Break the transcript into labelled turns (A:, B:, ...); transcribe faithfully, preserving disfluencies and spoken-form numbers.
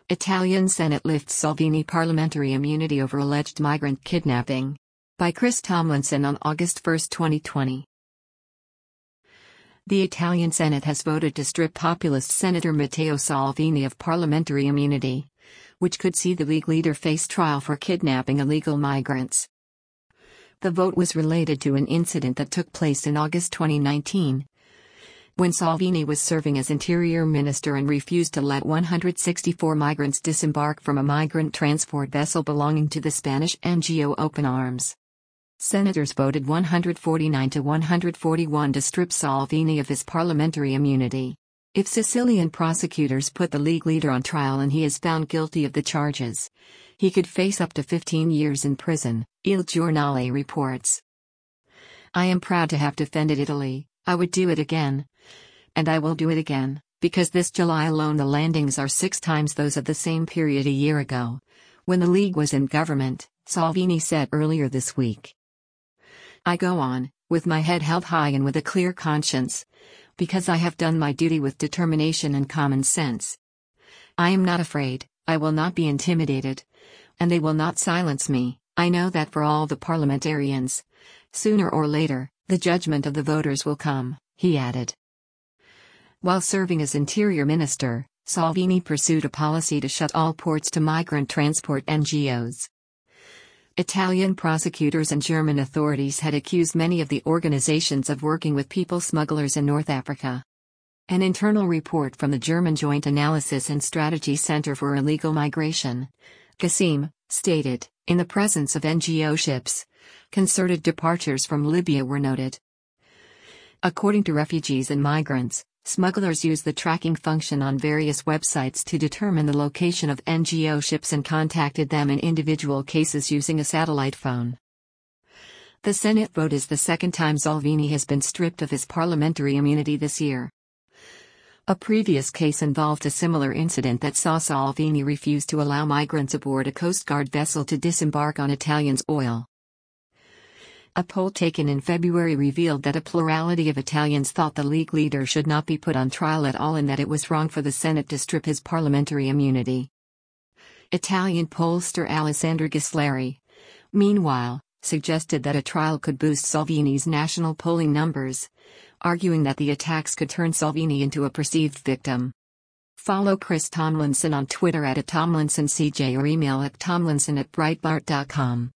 A: Italian Senate lifts Salvini parliamentary immunity over alleged migrant kidnapping. By Chris Tomlinson on August first, twenty twenty. The Italian Senate has voted to strip populist Senator Matteo Salvini of parliamentary immunity, which could see the League leader face trial for kidnapping illegal migrants. The vote was related to an incident that took place in August twenty nineteen, when Salvini was serving as Interior Minister and refused to let one hundred sixty-four migrants disembark from a migrant transport vessel belonging to the Spanish N G O Open Arms. Senators voted one hundred forty-nine to one hundred forty-one to strip Salvini of his parliamentary immunity. If Sicilian prosecutors put the League leader on trial and he is found guilty of the charges, he could face up to fifteen years in prison, Il Giornale reports. I am proud to have defended Italy. I would do it again. And I will do it again, because this July alone the landings are six times those of the same period a year ago, when the League was in government, Salvini said earlier this week. I go on, with my head held high and with a clear conscience, because I have done my duty with determination and common sense. I am not afraid, I will not be intimidated, and they will not silence me. I know that for all the parliamentarians, sooner or later, the judgment of the voters will come, he added. While serving as Interior Minister, Salvini pursued a policy to shut all ports to migrant transport N G Os. Italian prosecutors and German authorities had accused many of the organizations of working with people smugglers in North Africa. An internal report from the German Joint Analysis and Strategy Center for Illegal Migration, GACIM, stated, in the presence of N G O ships, concerted departures from Libya were noted. According to refugees and migrants, smugglers use the tracking function on various websites to determine the location of N G O ships and contacted them in individual cases using a satellite phone. The Senate vote is the second time Salvini has been stripped of his parliamentary immunity this year. A previous case involved a similar incident that saw Salvini refuse to allow migrants aboard a Coast Guard vessel to disembark on Italian soil. A poll taken in February revealed that a plurality of Italians thought the League leader should not be put on trial at all and that it was wrong for the Senate to strip his parliamentary immunity. Italian pollster Alessandro Ghisleri, meanwhile, suggested that a trial could boost Salvini's national polling numbers, arguing that the attacks could turn Salvini into a perceived victim. Follow Chris Tomlinson on Twitter at Tomlinson C J or email at tomlinson at breitbart dot com.